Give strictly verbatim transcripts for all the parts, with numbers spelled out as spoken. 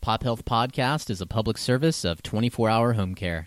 Pop Health Podcast is a public service of twenty-four hour home care.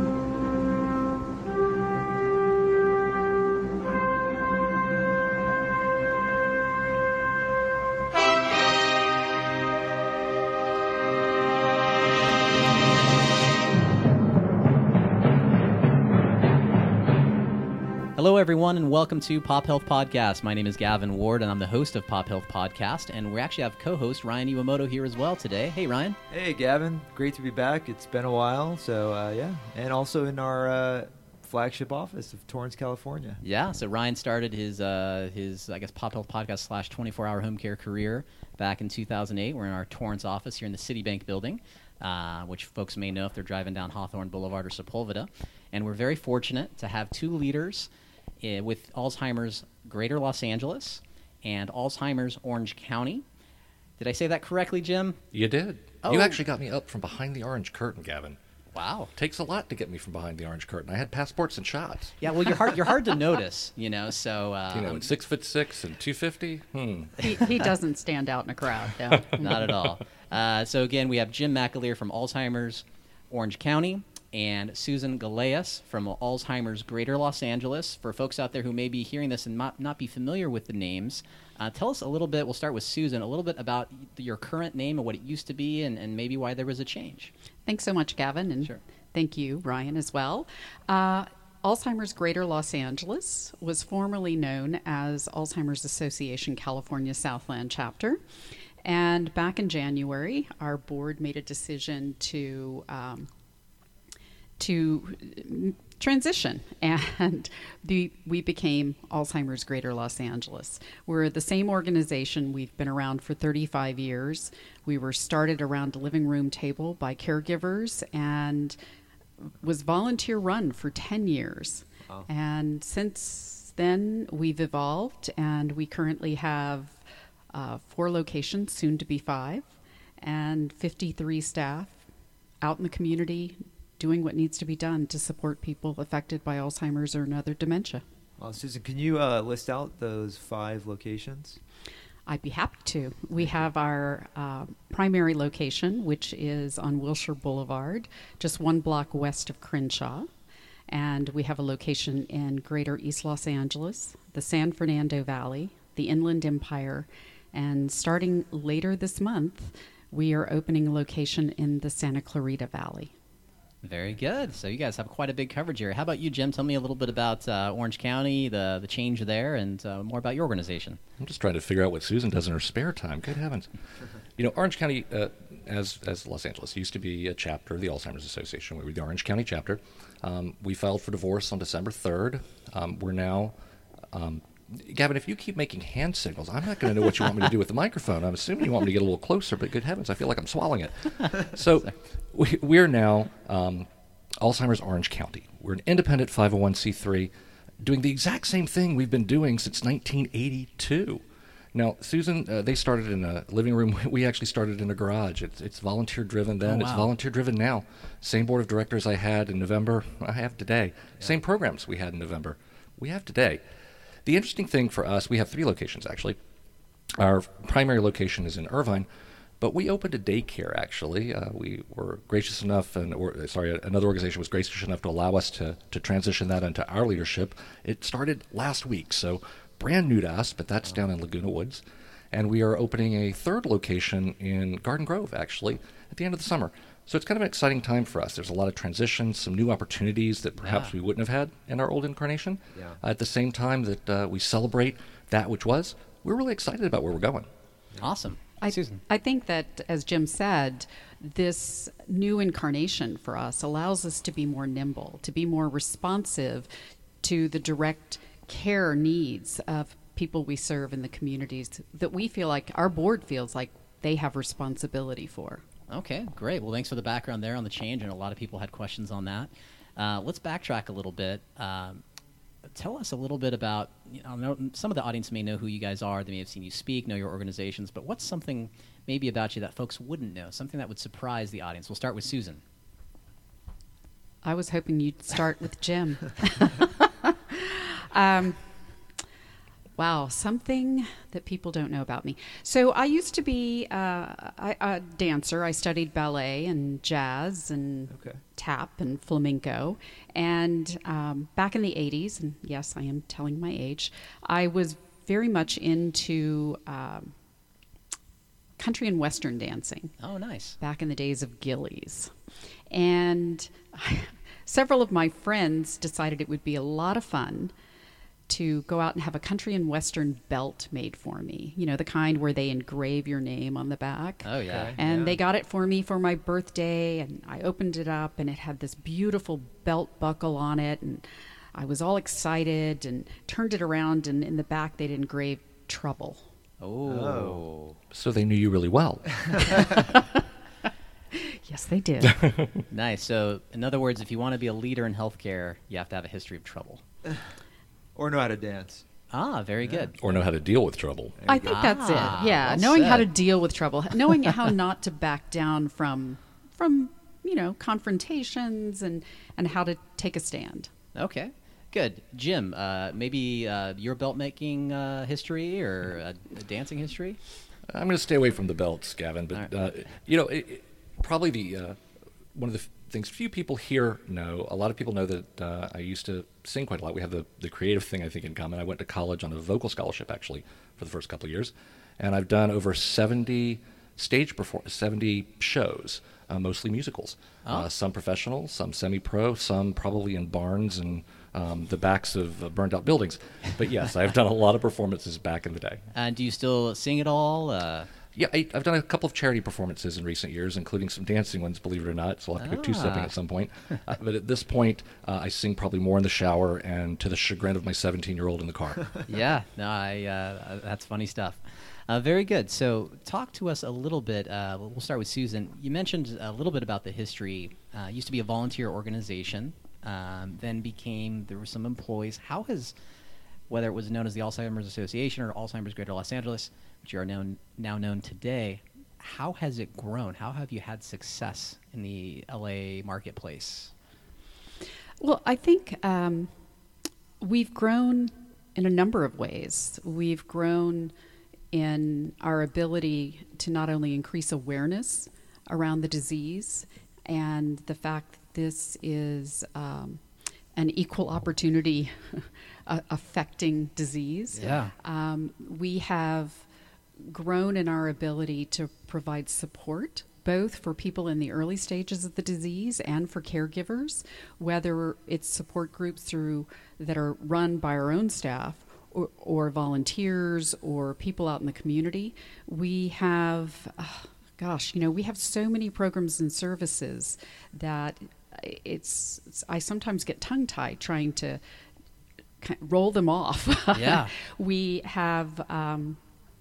Hello, everyone, and welcome to Pop Health Podcast. My name is Gavin Ward, and I'm the host of Pop Health Podcast, and we actually have co-host Ryan Iwamoto here as well today. Hey, Ryan. Hey, Gavin. Great to be back. It's been a while, so uh, yeah. And also in our uh, flagship office of Torrance, California. Yeah, so Ryan started his, uh, his I guess, Pop Health Podcast slash twenty-four hour home care career back in two thousand eight. We're in our Torrance office here in the Citibank building, uh, which folks may know if they're driving down Hawthorne Boulevard or Sepulveda. And we're very fortunate to have two leaders Uh, with Alzheimer's Greater Los Angeles and Alzheimer's Orange County. Did I say that correctly, Jim? You did. Oh. You actually got me up from behind the orange curtain, Gavin. Wow. Takes a lot to get me from behind the orange curtain. I had passports and shots. Yeah, well, you're hard, you're hard to notice, you know, so... Uh, you know, at six foot six and two fifty? Hmm. He, he doesn't stand out in a crowd, no. Not at all. Uh, so, again, we have Jim McAleer from Alzheimer's Orange County and Susan Galeas from Alzheimer's Greater Los Angeles. For folks out there who may be hearing this and not, not be familiar with the names, uh, tell us a little bit, we'll start with Susan, a little bit about your current name and what it used to be and, and maybe why there was a change. Thanks so much, Gavin, and Sure. thank you, Ryan, as well. Uh, Alzheimer's Greater Los Angeles was formerly known as Alzheimer's Association California Southland Chapter. And back in January, our board made a decision to... Um, to transition, and the, we became Alzheimer's Greater Los Angeles. We're the same organization. We've been around for thirty-five years. We were started around a living room table by caregivers and was volunteer run for ten years. Wow. And since then, we've evolved, and we currently have uh, four locations, soon to be five, and fifty-three staff out in the community doing what needs to be done to support people affected by Alzheimer's or another dementia. Well, Susan, can you uh, list out those five locations? I'd be happy to. We have our uh, primary location, which is on Wilshire Boulevard, just one block west of Crenshaw. And we have a location in Greater East Los Angeles, the San Fernando Valley, the Inland Empire, and starting later this month, we are opening a location in the Santa Clarita Valley. Very good. So you guys have quite a big coverage here. How about you, Jim? Tell me a little bit about uh, Orange County, the the change there, and uh, more about your organization. I'm just trying to figure out what Susan does in her spare time. Good heavens. You know, Orange County, uh, as as Los Angeles, used to be a chapter of the Alzheimer's Association. We were the Orange County chapter. Um, we filed for divorce on December third. Um, we're now... Um, Gavin, if you keep making hand signals, I'm not going to know what you want me to do with the microphone. I'm assuming you want me to get a little closer, but good heavens, I feel like I'm swallowing it. So we, we're now um, Alzheimer's Orange County. We're an independent five oh one c three doing the exact same thing we've been doing since nineteen eighty-two. Now, Susan, uh, they started in a living room. We actually started in a garage. It's, it's volunteer-driven then. Oh, wow. It's volunteer-driven now. Same board of directors I had in November, I have today. Yeah. Same programs we had in November, we have today. The interesting thing for us, we have three locations, actually. Our primary location is in Irvine, but we opened a daycare, actually. Uh, we were gracious enough, and or, sorry, another organization was gracious enough to allow us to, to transition that into our leadership. It started last week, so brand new to us, but that's down in Laguna Woods. And we are opening a third location in Garden Grove, actually, at the end of the summer. So it's kind of an exciting time for us. There's a lot of transitions, some new opportunities that perhaps Yeah. we wouldn't have had in our old incarnation. Yeah. Uh, at the same time that uh, we celebrate that which was, we're really excited about where we're going. Awesome. I, Susan. I think that, as Jim said, this new incarnation for us allows us to be more nimble, to be more responsive to the direct care needs of people we serve in the communities that we feel like our board feels like they have responsibility for. Okay, great. Well, thanks for the background there on the change, and a lot of people had questions on that. Uh, let's backtrack a little bit. Um, tell us a little bit about, you know, I know some of the audience may know who you guys are. They may have seen you speak, know your organizations, but what's something maybe about you that folks wouldn't know, something that would surprise the audience? We'll start with Susan. I was hoping you'd start with Jim. um, Wow, something that people don't know about me. So I used to be uh, a, a dancer. I studied ballet and jazz and Okay. tap and flamenco. And um, back in the eighties, and yes, I am telling my age, I was very much into um, country and western dancing. Oh, nice. Back in the days of Gillies. And several of my friends decided it would be a lot of fun to go out and have a country and western belt made for me. You know, the kind where they engrave your name on the back. Oh, yeah. Okay. And Yeah. they got it for me for my birthday, and I opened it up, and it had this beautiful belt buckle on it, and I was all excited and turned it around, and in the back they'd engraved trouble. Oh. Oh. So they knew you really well. Yes, they did. Nice. So, in other words, if you want to be a leader in healthcare, you have to have a history of trouble. Or know how to dance. Ah, very good. Or know how to deal with trouble. There I you think go. that's Ah, it. Yeah, well knowing how to said. deal with trouble, knowing how not to back down from from you know confrontations, and and how to take a stand. Okay. Good. Jim, uh, maybe uh, your belt making uh, history or uh, dancing history? I'm going to stay away from the belts, Gavin. But All uh, you know, it, it, probably the uh, one of the f- things few people here know. A lot of people know that uh, I used to sing quite a lot. We have the the creative thing, I think, in common. I went to college on a vocal scholarship actually for the first couple of years, and I've done over seventy stage perform seventy shows, uh, mostly musicals. Oh. Uh, some professional, some semi-pro, some probably in barns and um, the backs of uh, burned out buildings. But yes, I've done a lot of performances back in the day. And do you still sing at all? Uh, Yeah, I, I've done a couple of charity performances in recent years, including some dancing ones, believe it or not. So I'll have to go two-stepping Ah. at some point. Uh, but at this point, uh, I sing probably more in the shower and to the chagrin of my seventeen-year-old in the car. yeah, no, I, uh, that's funny stuff. Uh, very good. So, talk to us a little bit. Uh, we'll start with Susan. You mentioned a little bit about the history. Uh, it used to be a volunteer organization, um, then became there were some employees. How has, whether it was known as the Alzheimer's Association or Alzheimer's Greater Los Angeles, which you are known now known today, how has it grown? How have you had success in the L A marketplace? Well, I think um, we've grown in a number of ways. We've grown in our ability to not only increase awareness around the disease and the fact that this is um, an equal opportunity uh, affecting disease. Yeah. Um, we have grown in our ability to provide support both for people in the early stages of the disease and for caregivers, whether it's support groups through that are run by our own staff or, or volunteers or people out in the community. We have, uh, gosh, you know, we have so many programs and services that it's, it's I sometimes get tongue-tied trying to kind of roll them off. Yeah. We have um,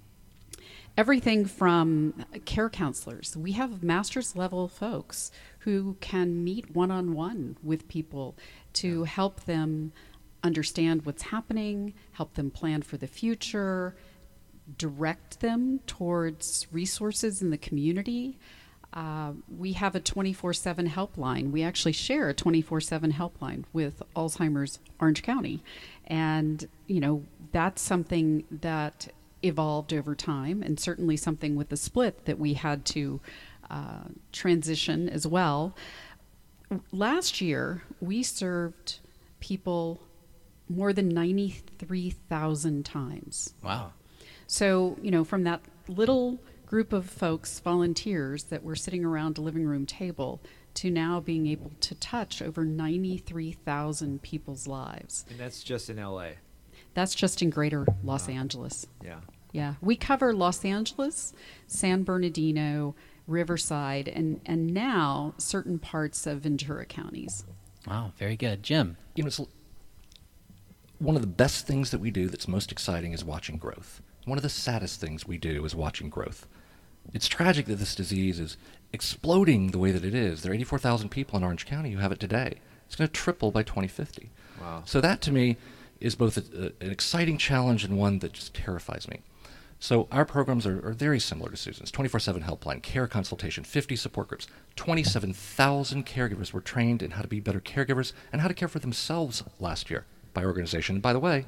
everything from care counselors. We have master's level folks who can meet one-on-one with people to help them understand what's happening, help them plan for the future, direct them towards resources in the community. Uh, we have a twenty-four seven helpline. We actually share a twenty-four seven helpline with Alzheimer's Orange County. And, you know, that's something that evolved over time, and certainly something with the split that we had to uh, transition as well. Last year, we served people more than ninety-three thousand times. Wow. So, you know, from that little group of folks, volunteers that were sitting around a living room table, to now being able to touch over ninety-three thousand people's lives. And that's just in L A. That's just in greater Los Wow. Angeles. Yeah. Yeah. We cover Los Angeles, San Bernardino, Riverside, and, and now certain parts of Ventura counties. Wow, very good. Jim. You know, it's l- one of the best things that we do that's most exciting is watching growth. One of the saddest things we do is watching growth. It's tragic that this disease is exploding the way that it is. There are eighty-four thousand people in Orange County who have it today. It's going to triple by twenty fifty. Wow. So that, to me, is both a, a, an exciting challenge and one that just terrifies me. So our programs are, are very similar to Susan's. twenty-four seven helpline, care consultation, fifty support groups. twenty-seven thousand caregivers were trained in how to be better caregivers and how to care for themselves last year by our organization. And by the way,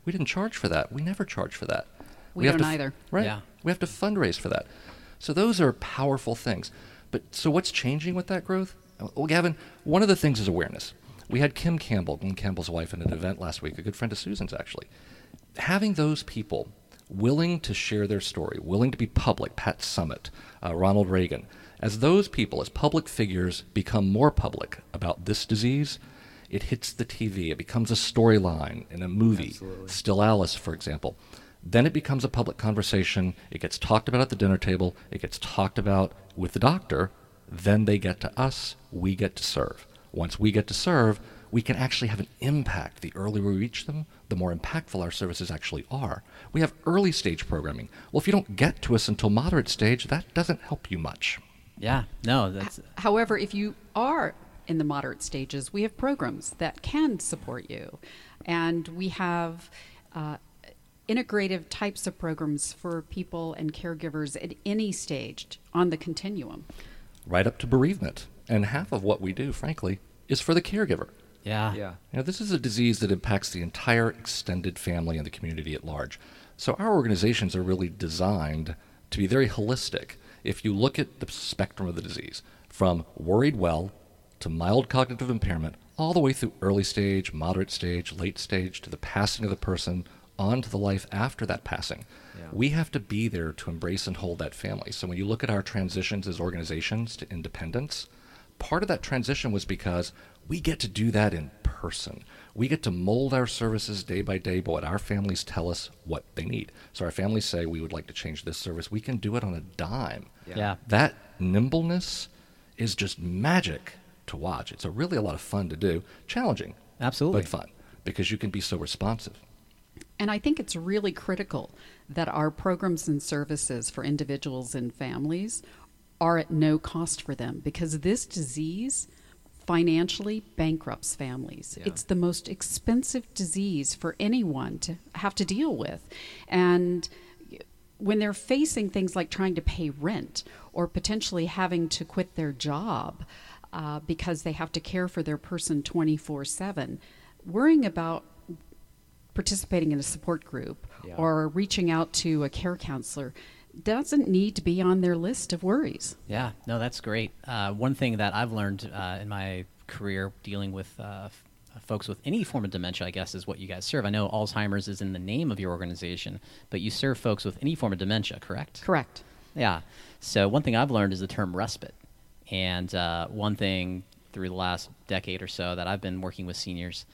We didn't charge for that. We never charge for that. We have don't to f- either. Right. Yeah. We have to fundraise for that. So those are powerful things. But so what's changing with that growth? Well, Gavin, one of the things is awareness. We had Kim Campbell, Glenn Campbell's wife, at an event last week, a good friend of Susan's actually. Having those people willing to share their story, willing to be public, Pat Summitt, uh, Ronald Reagan, as those people, as public figures, become more public about this disease, it hits the T V. It becomes a storyline in a movie. Absolutely. Still Alice, for example. Then it becomes a public conversation. It gets talked about at the dinner table. It gets talked about with the doctor. Then they get to us. We get to serve. Once we get to serve, we can actually have an impact. The earlier we reach them, the more impactful our services actually are. We have early stage programming. Well, if you don't get to us until moderate stage, that doesn't help you much. Yeah, no, that's However, if you are in the moderate stages, we have programs that can support you. And we have uh, integrative types of programs for people and caregivers at any stage on the continuum. Right up to bereavement. And half of what we do, frankly, is for the caregiver. yeah, Yeah. You know, this is a disease that impacts the entire extended family and the community at large. So our organizations are really designed to be very holistic. If you look at the spectrum of the disease, from worried well to mild cognitive impairment, all the way through early stage, moderate stage, late stage, to the passing of the person, on to the life after that passing. Yeah. We have to be there to embrace and hold that family. So when you look at our transitions as organizations to independence, part of that transition was because we get to do that in person. We get to mold our services day by day by what our families tell us what they need. So our families say, we would like to change this service. We can do it on a dime. Yeah. yeah. That nimbleness is just magic to watch. It's a really a lot of fun to do. Challenging. Absolutely. But fun, because you can be so responsive. And I think it's really critical that our programs and services for individuals and families are at no cost for them, because this disease financially bankrupts families. Yeah. It's the most expensive disease for anyone to have to deal with. And when they're facing things like trying to pay rent or potentially having to quit their job uh, because they have to care for their person twenty-four seven, worrying about participating in a support group Yeah. or reaching out to a care counselor doesn't need to be on their list of worries. Yeah, no, that's great. Uh, one thing that I've learned uh, in my career dealing with uh, f- folks with any form of dementia, I guess, is what you guys serve. I know Alzheimer's is in the name of your organization, but you serve folks with any form of dementia, correct? Correct. Yeah. So one thing I've learned is the term respite. And uh, one thing through the last decade or so that I've been working with seniors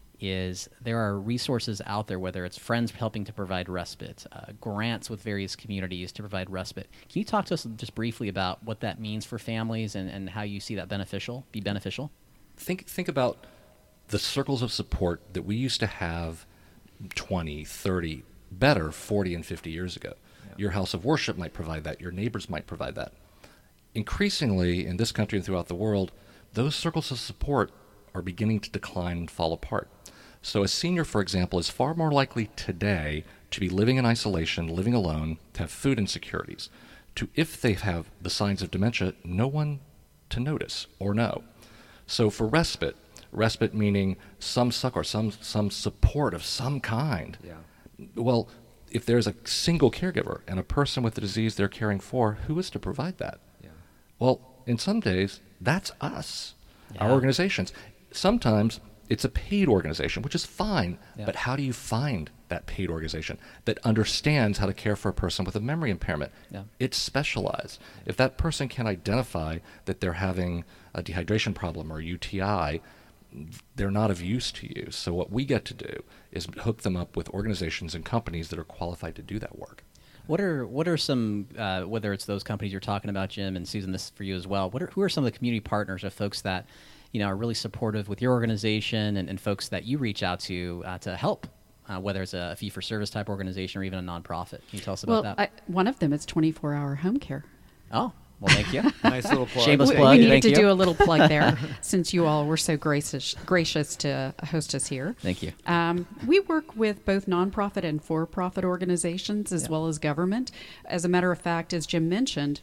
is there are resources out there, whether it's friends helping to provide respite, uh, grants with various communities to provide respite. Can you talk to us just briefly about what that means for families and, and how you see that beneficial, be beneficial? Think think about the circles of support that we used to have twenty, thirty, better forty and fifty years ago. Yeah. Your house of worship might provide that. Your neighbors might provide that. Increasingly, in this country and throughout the world, those circles of support are beginning to decline and fall apart. So a senior, for example, is far more likely today to be living in isolation, living alone, to have food insecurities, to, if they have the signs of dementia, no one to notice or know. So for respite, respite meaning some suck or some, some support of some kind. Yeah. Well, if there's a single caregiver and a person with the disease they're caring for, who is to provide that? Yeah. Well, in some days, that's us, our Yeah. organizations. Sometimes it's a paid organization, which is fine, Yeah. but how do you find that paid organization that understands how to care for a person with a memory impairment? Yeah. It's specialized. If that person can identify that they're having a dehydration problem or U T I, they're not of use to you. So what we get to do is hook them up with organizations and companies that are qualified to do that work. What are what are some uh, whether it's those companies you're talking about, Jim, and Susan, this is for you as well. What are who are some of the community partners or folks that you know are really supportive with your organization and, and folks that you reach out to uh, to help, uh, whether it's a fee for service type organization or even a nonprofit? Can you tell us about Well, that? I, one of them is twenty-four hour home care. Oh, well, thank you. Nice little plug. Shameless we, plug, we needed thank to you. do a little plug there since you all were so gracious gracious to host us here. Thank you. Um, we work with both nonprofit and for-profit organizations as Yeah. well as government. As a matter of fact, as Jim mentioned,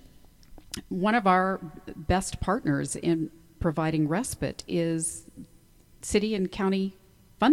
one of our best partners in providing respite is city and county funding.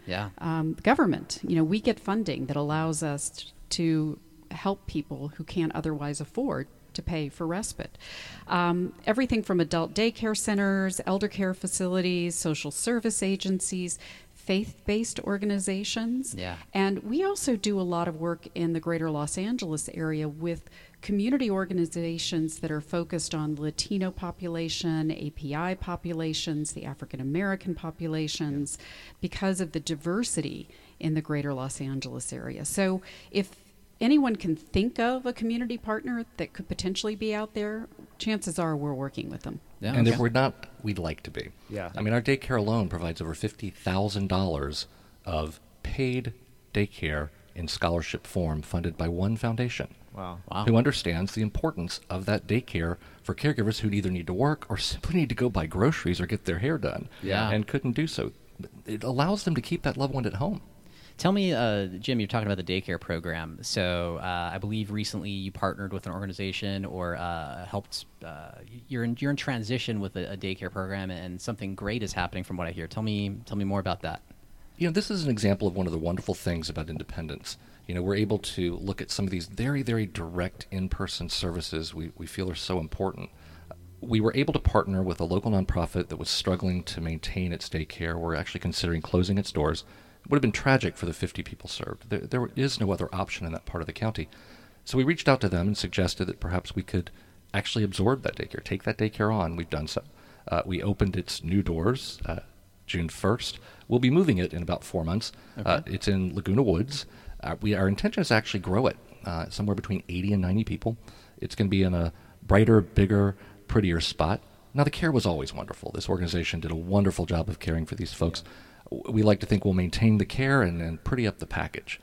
Yeah. Um, government, you know, we get funding that allows us to help people who can't otherwise afford to pay for respite. Um, everything from adult daycare centers, elder care facilities, social service agencies, faith-based organizations. Yeah. And we also do a lot of work in the greater Los Angeles area with community organizations that are focused on Latino population, A P I populations, the African American populations, because of the diversity in the greater Los Angeles area. So if anyone can think of a community partner that could potentially be out there, chances are we're working with them. Yeah, And okay. if we're not, we'd like to be. Yeah. I mean, our daycare alone provides over fifty thousand dollars of paid daycare in scholarship form funded by one foundation. Wow. Wow. Who understands the importance of that daycare for caregivers who either need to work or simply need to go buy groceries or get their hair done. Yeah. And couldn't do so. It allows them to keep that loved one at home. Tell me, uh, Jim, you're talking about the daycare program. So uh, I believe recently you partnered with an organization or uh, helped. Uh, you're in you're in transition with a, a daycare program, and something great is happening from what I hear. Tell me, tell me more about that. You know, this is an example of one of the wonderful things about independence. You know, we're able to look at some of these very, very direct in-person services we, we feel are so important. We were able to partner with a local nonprofit that was struggling to maintain its daycare. We're actually considering closing its doors. It would have been tragic for the fifty people served. There, there is no other option in that part of the county. So we reached out to them and suggested that perhaps we could actually absorb that daycare, take that daycare on. We've done so. Uh, we opened its new doors uh, June first. We'll be moving it in about four months. Okay. Uh, it's in Laguna Woods. Uh, we Our intention is to actually grow it uh, somewhere between eighty and ninety people. It's going to be in a brighter, bigger, prettier spot. Now, the care was always wonderful. This organization did a wonderful job of caring for these folks. We like to think we'll maintain the care and, and pretty up the package.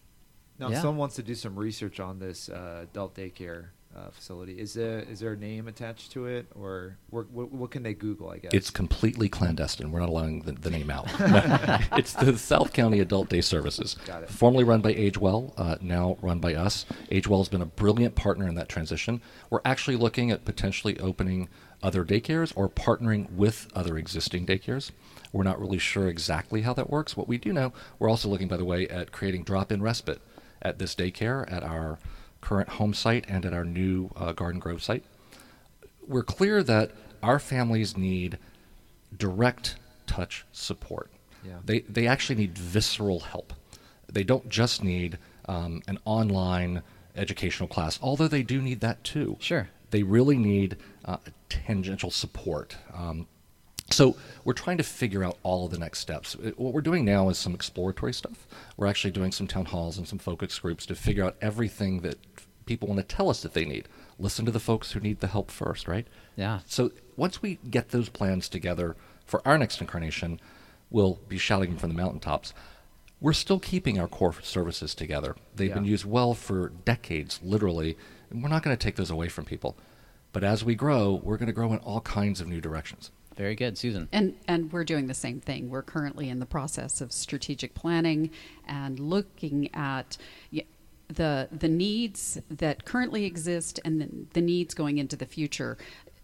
Now, Yeah. if someone wants to do some research on this uh, adult daycare uh, facility, is there is there a name attached to it, or what, what, what can they Google? I guess It's completely clandestine. We're not allowing the, the name out. It's the South County Adult Day Services, Got it. formerly run by AgeWell, uh, now run by us. AgeWell has been a brilliant partner in that transition. We're actually looking at potentially opening other daycares or partnering with other existing daycares. We're not really sure exactly how that works. What we do know, we're also looking, by the way, at creating drop-in respite at this daycare, at our current home site, and at our new uh, Garden Grove site. We're clear that our families need direct touch support. Yeah. They, they actually need visceral help. They don't just need um, an online educational class, although they do need that too. Sure. They really need uh, tangential support. Um, so we're trying to figure out all of the next steps. It- what we're doing now is some exploratory stuff. We're actually doing some town halls and some focus groups to figure out everything that people want to tell us that they need. Listen to the folks who need the help first, right? Yeah. So once we get those plans together for our next incarnation, we'll be shouting them from the mountaintops. We're still keeping our core services together. They've Yeah. been used well for decades, literally, and we're not going to take those away from people. But as we grow, we're going to grow in all kinds of new directions. Very good, Susan. And and we're doing the same thing. We're currently in the process of strategic planning and looking at y- the the needs that currently exist and the, the needs going into the future.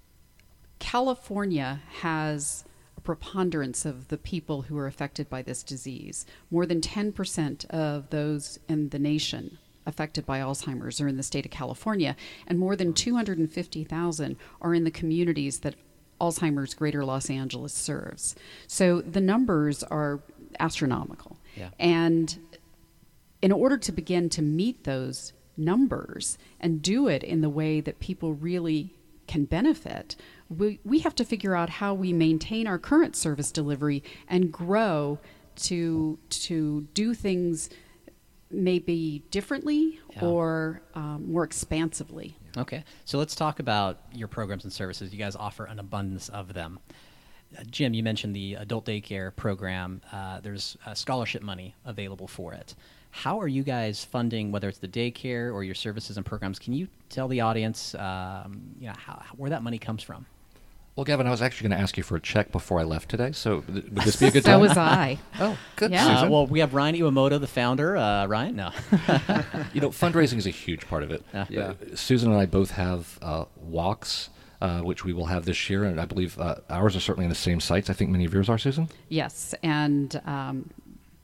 California has a preponderance of the people who are affected by this disease. More than ten percent of those in the nation affected by Alzheimer's are in the state of California, and more than two hundred fifty thousand are in the communities that Alzheimer's Greater Los Angeles serves. So the numbers are astronomical. Yeah. And in order to begin to meet those numbers and do it in the way that people really can benefit, we, we have to figure out how we maintain our current service delivery and grow to to do things maybe differently Yeah. or um, more expansively. Okay, so let's talk about your programs and services. You guys offer an abundance of them. Uh, Jim, you mentioned the adult daycare program. Uh, there's uh, scholarship money available for it. How are you guys funding, whether it's the daycare or your services and programs? Can you tell the audience, um, you know, how, where that money comes from? Well, Gavin, I was actually going to ask you for a check before I left today, so th- would this be a good So time? was I. Oh, good, Yeah. Uh, Susan. well, we have Ryan Iwamoto, the founder. Uh, Ryan, no. You know, fundraising is a huge part of it. Yeah. Yeah. Uh, Susan and I both have uh, walks, uh, which we will have this year, and I believe uh, ours are certainly in the same sites. I think many of yours are, Susan? Yes, and um,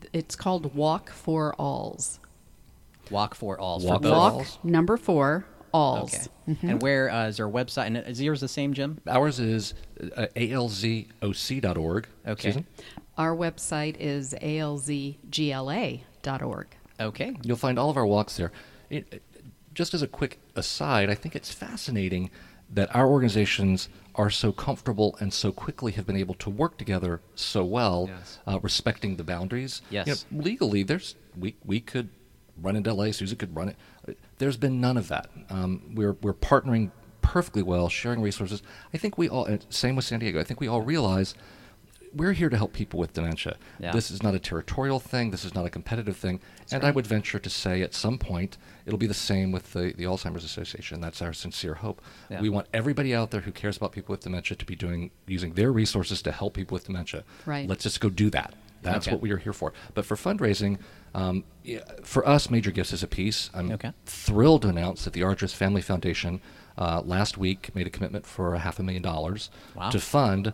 it's called Walk for Alls. Walk for Alls. Walk for for both. Walk Alls. number four Alls. Okay. And where uh, is there a website? And is yours the same, Jim? Ours is uh, A L Z O C dot org. Okay. Susan? Our website is A L Z G L A dot org. Okay. You'll find all of our walks there. It, just as a quick aside, I think it's fascinating that our organizations are so comfortable and so quickly have been able to work together so well, Yes. uh, respecting the boundaries. Yes. You know, legally, there's we we could run into L A. Susan could run it. There's been none of that. Um, we're we're partnering perfectly well, sharing resources. I think we all. And same with San Diego. I think we all realize we're here to help people with dementia. Yeah. This is not a territorial thing. This is not a competitive thing. and I would venture to say at some point it'll be the same with the, the Alzheimer's Association. That's our sincere hope. Yeah. We want everybody out there who cares about people with dementia to be doing using their resources to help people with dementia. Right. Let's just go do that. That's Okay. what we are here for. But for fundraising, um, yeah, for us, Major Gifts is a piece. I'm Okay. thrilled to announce that the Argis Family Foundation uh, last week made a commitment for a half a million dollars Wow. to fund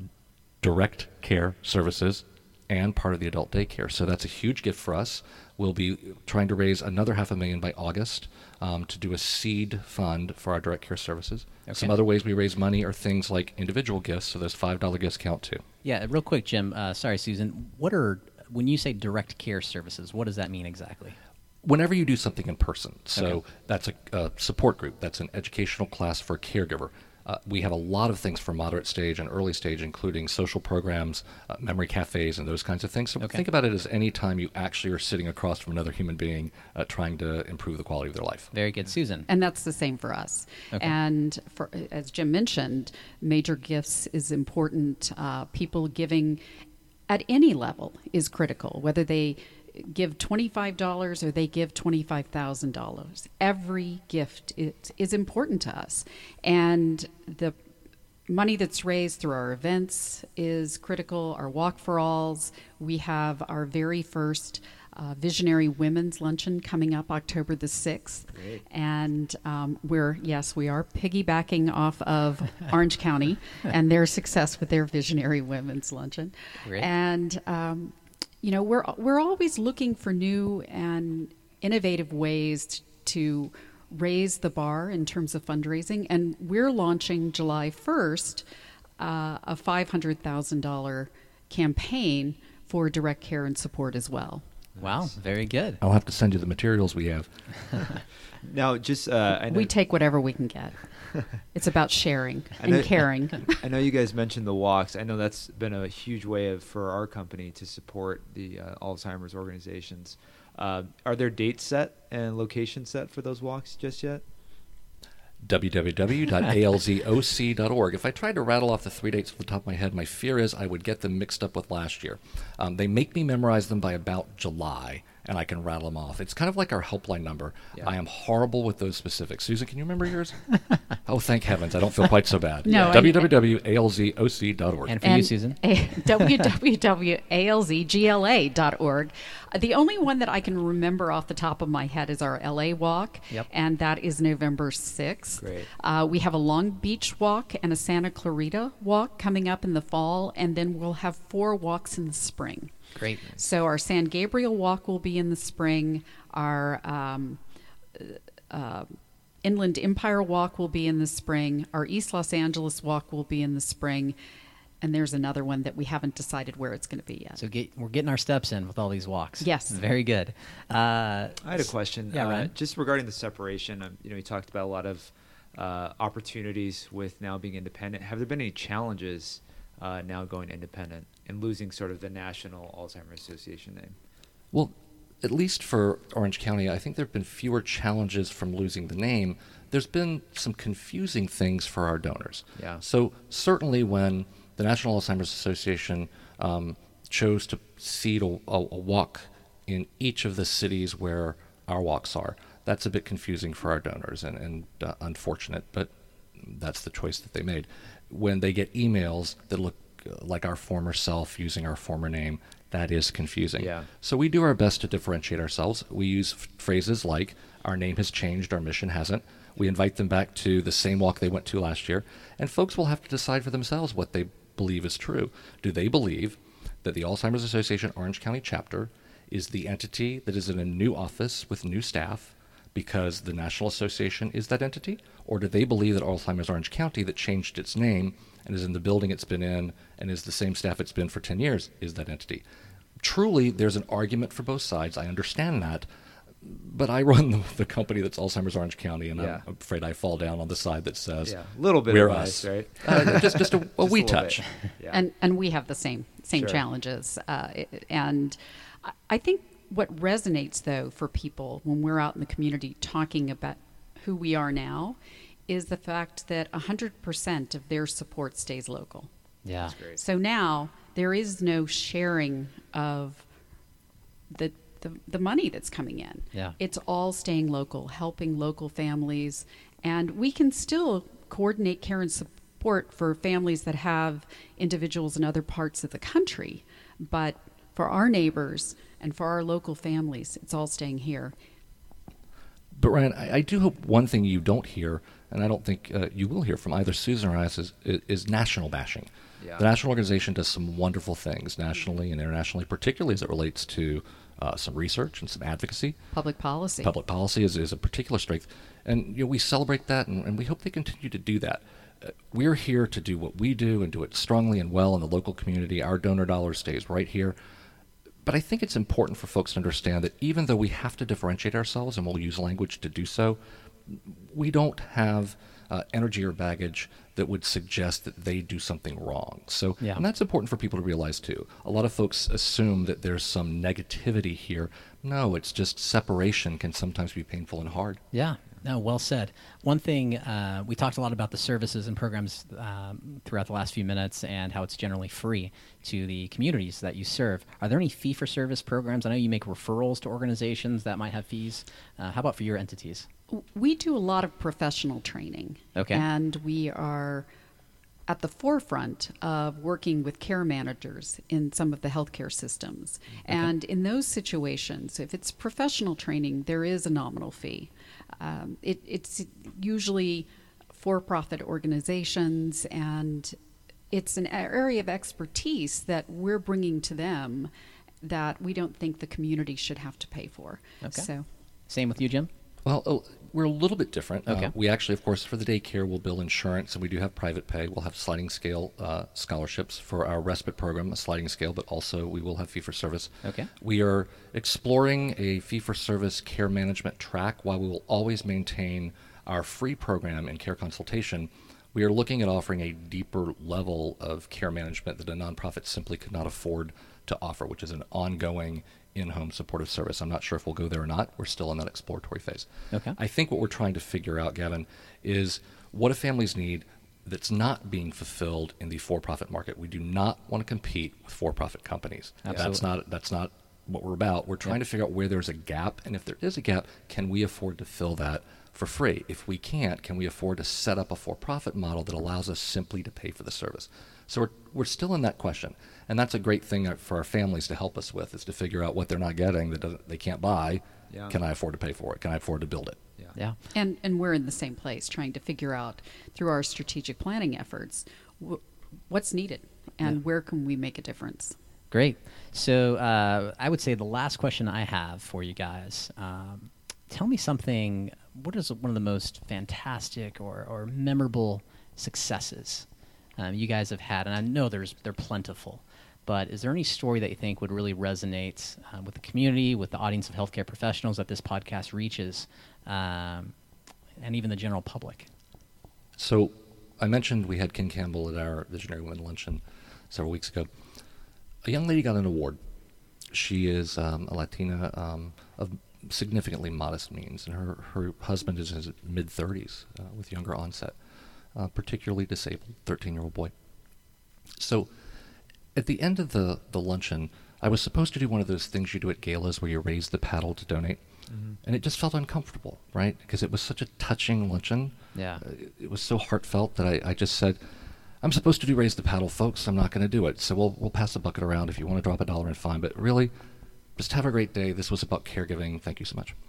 direct care services and part of the adult daycare. So that's a huge gift for us. We'll be trying to raise another half a million by August um, to do a seed fund for our direct care services. Okay. Some other ways we raise money are things like individual gifts, so those five dollar gifts count too. Yeah, real quick, Jim. Uh, sorry, Susan. What are when you say direct care services? What does that mean exactly? Whenever you do something in person, so Okay. that's a, a support group, that's an educational class for a caregiver. Uh, we have a lot of things for moderate stage and early stage, including social programs, uh, memory cafes, and those kinds of things. So Okay. think about it as any time you actually are sitting across from another human being uh, trying to improve the quality of their life. Very good, Susan. And that's the same for us. Okay. And for, as Jim mentioned, Major Gifts is important. Uh, people giving at any level is critical, whether they give twenty-five dollars or they give twenty-five thousand dollars. Every gift is, is important to us. And the money that's raised through our events is critical. Our Walk for Alls. We have our very first uh, Visionary Women's Luncheon coming up October the sixth. Great. And um, we're, yes, we are piggybacking off of Orange County and their success with their Visionary Women's Luncheon. Great. And, um, you know, we're, we're always looking for new and innovative ways to raise the bar in terms of fundraising. And we're launching July first uh, a five hundred thousand dollars campaign for direct care and support as well. Wow, very good. I'll have to send you the materials we have. Now, just uh, I know, We take whatever we can get. It's about sharing I know- and caring. I know you guys mentioned the walks. I know that's been a huge way of for our company to support the uh, Alzheimer's organizations. Uh, are there dates set and locations set for those walks just yet? w w w dot a l z o c dot org. If I tried to rattle off the three dates off the top of my head, my fear is I would get them mixed up with last year. Um, they make me memorize them by about July, and I can rattle them off. It's kind of like our helpline number. Yeah. I am horrible with those specifics. Susan, can you remember yours? Oh, thank heavens. I don't feel quite so bad. No, I- w w w dot a l z o c dot org. And for you, Susan? w w w dot a l z g l a dot org. The only one that I can remember off the top of my head is our L A walk, Yep. and that is November sixth. Great. Uh, we have a Long Beach walk and a Santa Clarita walk coming up in the fall, and then we'll have four walks in the spring. Great. So our San Gabriel walk will be in the spring. Our um, uh, Inland Empire walk will be in the spring. Our East Los Angeles walk will be in the spring. And there's another one that we haven't decided where it's going to be yet. So get, we're getting our steps in with all these walks. Yes. Very good. Uh, I had a question. Yeah, uh, Ryan? just regarding the separation. Um, you know, you talked about a lot of uh, opportunities with now being independent. Have there been any challenges uh, now going independent and losing sort of the National Alzheimer's Association name? Well, at least for Orange County, I think there have been fewer challenges from losing the name. There's been some confusing things for our donors. Yeah. So certainly when the National Alzheimer's Association um, chose to seed a, a, a walk in each of the cities where our walks are, that's a bit confusing for our donors and, and uh, unfortunate, but that's the choice that they made. When they get emails that look uh, like our former self using our former name, that is confusing. Yeah. So we do our best to differentiate ourselves. We use f- phrases like, our name has changed, our mission hasn't. We invite them back to the same walk they went to last year, and folks will have to decide for themselves what they believe is true. Do they believe that the Alzheimer's Association Orange County chapter is the entity that is in a new office with new staff because the National Association is that entity? Or do they believe that Alzheimer's Orange County, that changed its name and is in the building it's been in and is the same staff it's been for ten years, is that entity? Truly, there's an argument for both sides. I understand that. But I run the, the company that's Alzheimer's Orange County, and Yeah. I'm afraid I fall down on the side that says, Yeah, a little bit we're of us. bias, right? Uh, just just a, a Just wee little touch. bit. Yeah. And and we have the same same Sure. challenges. Uh, it- and I- I think what resonates though for people when we're out in the community talking about who we are now is the fact that one hundred percent of their support stays local. Yeah. Great. So now there is no sharing of the, the the money that's coming in. Yeah. It's all staying local, helping local families, and we can still coordinate care and support for families that have individuals in other parts of the country, but for our neighbors and for our local families, it's all staying here. But Ryan, I, I do hope one thing you don't hear, and I don't think uh, you will hear from either Susan or I, is, is, is national bashing. Yeah. The national organization does some wonderful things nationally and internationally, particularly as it relates to uh, some research and some advocacy. Public policy. Public policy is, is a particular strength, and you know, we celebrate that, and, and we hope they continue to do that. Uh, we're here to do what we do and do it strongly and well in the local community. Our donor dollar stays right here. But I think it's important for folks to understand that even though we have to differentiate ourselves, and we'll use language to do so, we don't have uh, energy or baggage that would suggest that they do something wrong. So, Yeah. and that's important for people to realize too. A lot of folks assume that there's some negativity here. No, it's just separation can sometimes be painful and hard. Yeah. No, well said. One thing, uh, we talked a lot about the services and programs um, throughout the last few minutes and how it's generally free to the communities that you serve. Are there any fee-for-service programs? I know you make referrals to organizations that might have fees. Uh, how about for your entities? We do a lot of professional training. Okay. And we are at the forefront of working with care managers in some of the healthcare systems. And in those situations, if it's professional training, there is a nominal fee. Um, it, it's usually for-profit organizations, and it's an area of expertise that we're bringing to them that we don't think the community should have to pay for. Okay. So. Same with you, Jim? Well, oh, we're a little bit different. Okay. Uh, we actually, of course, for the daycare, we'll bill insurance, and we do have private pay. We'll have sliding scale uh, scholarships for our respite program, a sliding scale, but also we will have fee-for-service. Okay. We are exploring a fee-for-service care management track. While we will always maintain our free program and care consultation, we are looking at offering a deeper level of care management that a nonprofit simply could not afford to offer, which is an ongoing in-home supportive service. I'm not sure if we'll go there or not. We're still in that exploratory phase. Okay. I think what we're trying to figure out, Gavin, is what do families need that's not being fulfilled in the for-profit market. We do not want to compete with for-profit companies. That's Absolutely. not that's not what we're about. We're trying Yep. to figure out where there's a gap, and if there is a gap, can we afford to fill that for free? If we can't, can we afford to set up a for-profit model that allows us simply to pay for the service? So we're we're still in that question, and that's a great thing for our families to help us with, is to figure out what they're not getting that doesn't, they can't buy. Yeah. Can I afford to pay for it? Can I afford to build it? Yeah. Yeah. And and we're in the same place, trying to figure out through our strategic planning efforts wh- what's needed and Yeah. where can we make a difference. Great. So uh, I would say the last question I have for you guys, um, tell me something, what is one of the most fantastic or, or memorable successes um, you guys have had? And I know there's they're plentiful, but is there any story that you think would really resonate uh, with the community, with the audience of healthcare professionals that this podcast reaches, um, and even the general public? So I mentioned we had Ken Campbell at our Visionary Women Luncheon several weeks ago. A young lady got an award. She is um, a Latina um, of significantly modest means, and her, her husband is in his mid-thirties uh, with younger onset, uh, particularly disabled, thirteen-year-old boy. So at the end of the, the luncheon, I was supposed to do one of those things you do at galas where you raise the paddle to donate, Mm-hmm. and it just felt uncomfortable, right? Because it was such a touching luncheon. Yeah. Uh, it, it was so heartfelt that I, I just said, I'm supposed to do raise the paddle, folks. I'm not going to do it. So we'll we'll pass the bucket around. If you want to drop a dollar in, fine. But really, just have a great day. This was about caregiving. Thank you so much.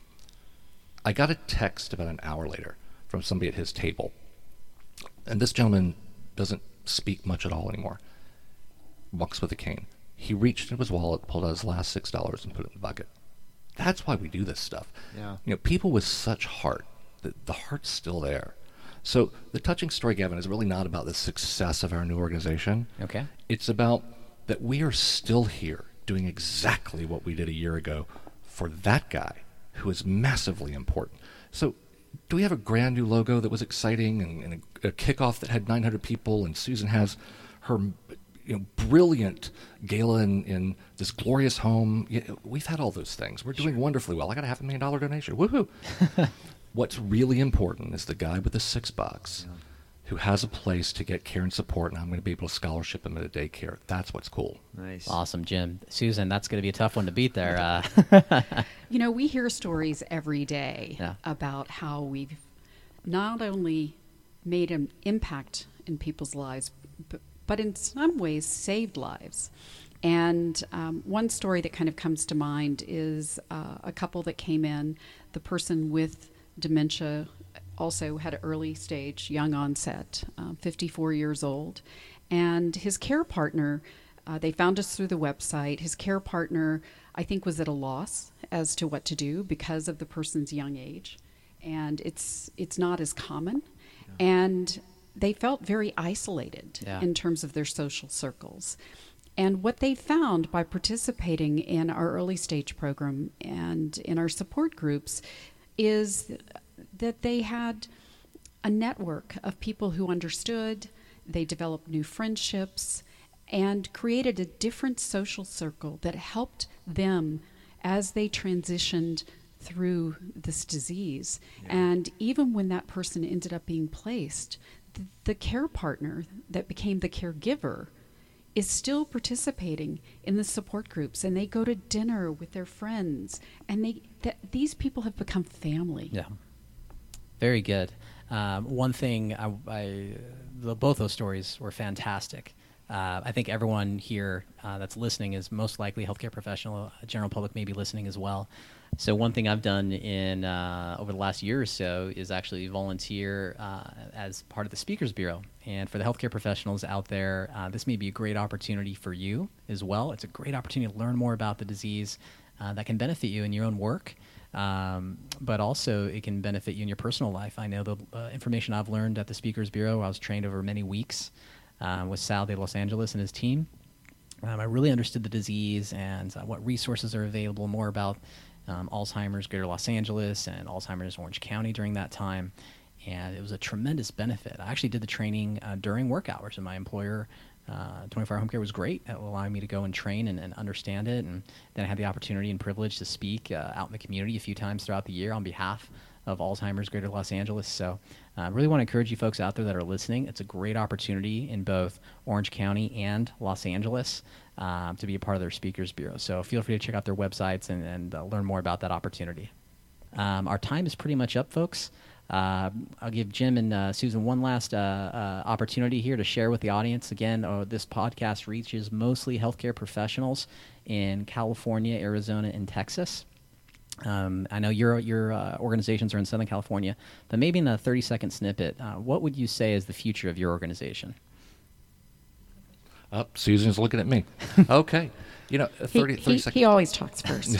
I got a text about an hour later from somebody at his table. And this gentleman doesn't speak much at all anymore. Walks with a cane. he reached into his wallet, pulled out his last six dollars, and put it in the bucket. That's why we do this stuff. Yeah. You know, people with such heart, the, the heart's still there. So the touching story, Gavin, is really not about the success of our new organization. Okay. It's about that we are still here doing exactly what we did a year ago for that guy who is massively important. So do we have a brand new logo that was exciting and, and a, a kickoff that had nine hundred people, and Susan has her you know, brilliant gala in, in this glorious home? Yeah, we've had all those things. We're doing wonderfully well. I got a half a million dollar donation. Woohoo! What's really important is the guy with the six bucks yeah. who has a place to get care and support, and I'm going to be able to scholarship him at a daycare. That's what's cool. Nice. Awesome, Jim. Susan, that's going to be a tough one to beat there. Uh, you know, we hear stories every day yeah. about how we've not only made an impact in people's lives, but, but in some ways saved lives. And um, one story that kind of comes to mind is uh, a couple that came in. The person with dementia also had early stage, young onset, uh, fifty-four years old. And his care partner, uh, they found us through the website. His care partner, I think, was at a loss as to what to do because of the person's young age. And it's it's not as common. Yeah. And they felt very isolated yeah. in terms of their social circles. And what they found by participating in our early stage program and in our support groups is that they had a network of people who understood, they developed new friendships, and created a different social circle that helped them as they transitioned through this disease. Yeah. And even when that person ended up being placed, the, the care partner that became the caregiver is still participating in the support groups, and they go to dinner with their friends, and they th- these people have become family. Yeah, very good. Um, one thing, I, I the, both those stories were fantastic. Uh, I think everyone here uh, that's listening is most likely a healthcare professional. General public may be listening as well. So one thing I've done in uh, over the last year or so is actually volunteer uh, as part of the Speakers Bureau. And for the healthcare professionals out there, uh, this may be a great opportunity for you as well. It's a great opportunity to learn more about the disease uh, that can benefit you in your own work, um, but also it can benefit you in your personal life. I know the uh, information I've learned at the Speakers Bureau, I was trained over many weeks uh, with Sal de Los Angeles and his team. Um, I really understood the disease and uh, what resources are available, more about Um, Alzheimer's Greater Los Angeles and Alzheimer's Orange County during that time, and it was a tremendous benefit. I actually did the training uh, during work hours, and my employer, uh, twenty-four hour Home Care, was great at allowing me to go and train and, and understand it, and then I had the opportunity and privilege to speak uh, out in the community a few times throughout the year on behalf of Alzheimer's Greater Los Angeles. So I uh, really want to encourage you folks out there that are listening. It's a great opportunity in both Orange County and Los Angeles um, to be a part of their Speakers Bureau. So feel free to check out their websites and, and uh, learn more about that opportunity. Um, our time is pretty much up, folks. Uh, I'll give Jim and uh, Susan one last uh, uh, opportunity here to share with the audience. Again, uh, this podcast reaches mostly healthcare professionals in California, Arizona, and Texas. Um, I know your your uh, organizations are in Southern California, but maybe in a thirty-second snippet, uh, what would you say is the future of your organization? Oh, Susan's looking at me. Okay. You know, a thirty, he, thirty he, second, he always talks first.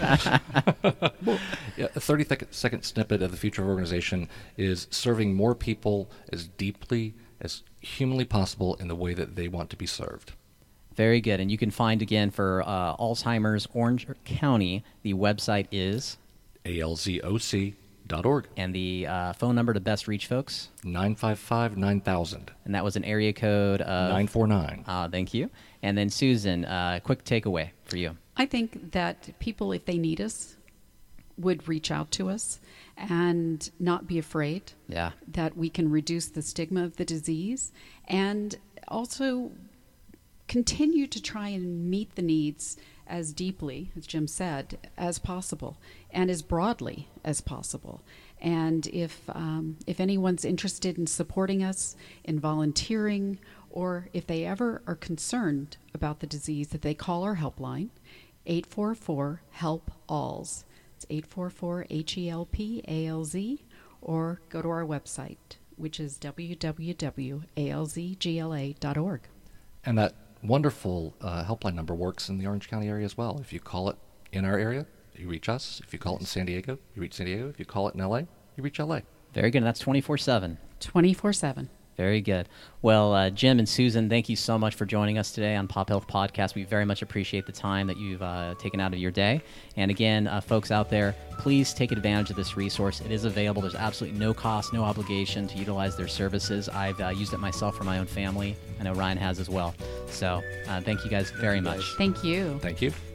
yeah, a thirty second snippet of the future of our organization is serving more people as deeply as humanly possible in the way that they want to be served. Very good. And you can find, again, for uh, Alzheimer's Orange County, the website is A L Z O C dot org. And the uh, phone number to best reach folks? nine five five, nine thousand. And that was an area code of? nine four nine. Uh, thank you. And then, Susan, uh, quick takeaway for you. I think that people, if they need us, would reach out to us and not be afraid. Yeah. That we can reduce the stigma of the disease and also continue to try and meet the needs as deeply, as Jim said, as possible and as broadly as possible. And if um, if anyone's interested in supporting us, in volunteering, or if they ever are concerned about the disease, that they call our helpline, eight four four, HELP A L Z. It's eight four four, H E L P A L Z, or go to our website, which is w w w dot a l z g l a dot org. And that wonderful uh, helpline number works in the Orange County area as well. If you call it in our area, you reach us. If you call it in San Diego, you reach San Diego. If you call it in L A, you reach L A. Very good. And that's twenty-four seven. twenty-four seven. Very good. Well, uh, Jim and Susan, thank you so much for joining us today on Pop Health Podcast. We very much appreciate the time that you've uh, taken out of your day. And again, uh, folks out there, please take advantage of this resource. It is available. There's absolutely no cost, no obligation to utilize their services. I've uh, used it myself for my own family. I know Ryan has as well. So uh, thank you guys very much. Thank you. Thank you.